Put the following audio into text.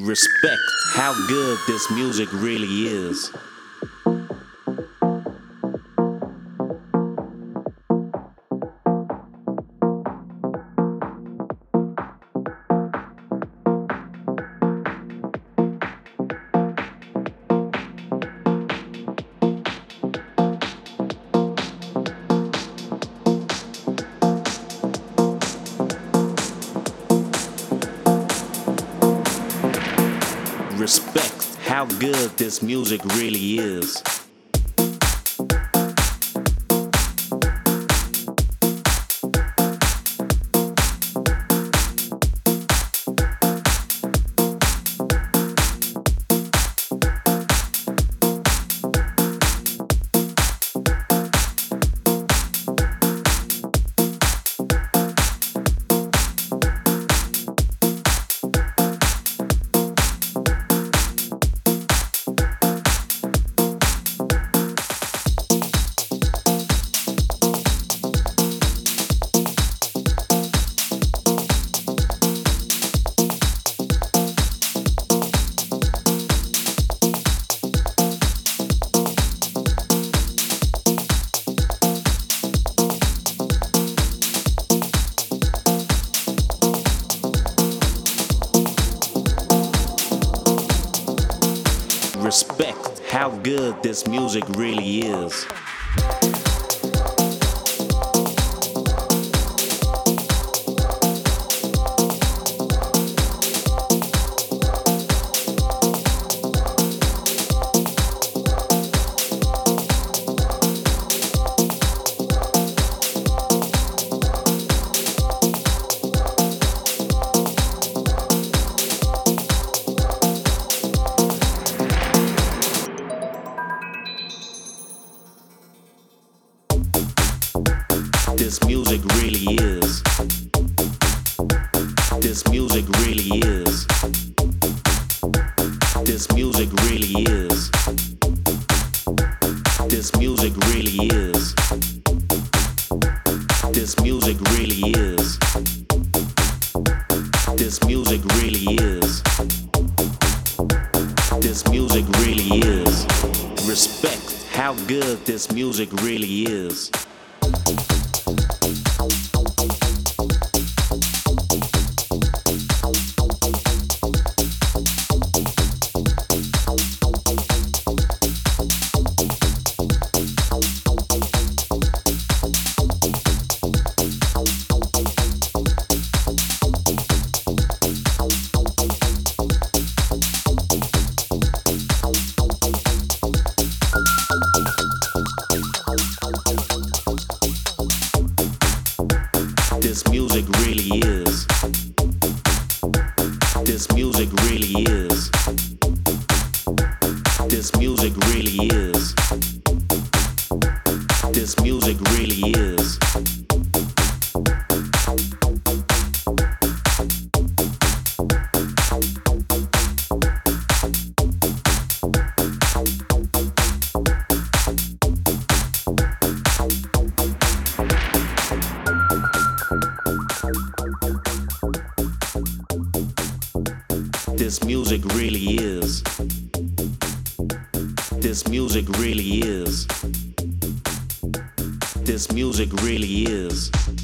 Respect how good this music really is. Respect how good this music really is. Respect how good this music really is. This music really is. This music really is. This music really is. This music really is. This music really is. This music really is. This music really is. Respect how good this music really is. This music really is. This music really is. This music really is. This music really is. This music really is. This music really is. This music really is.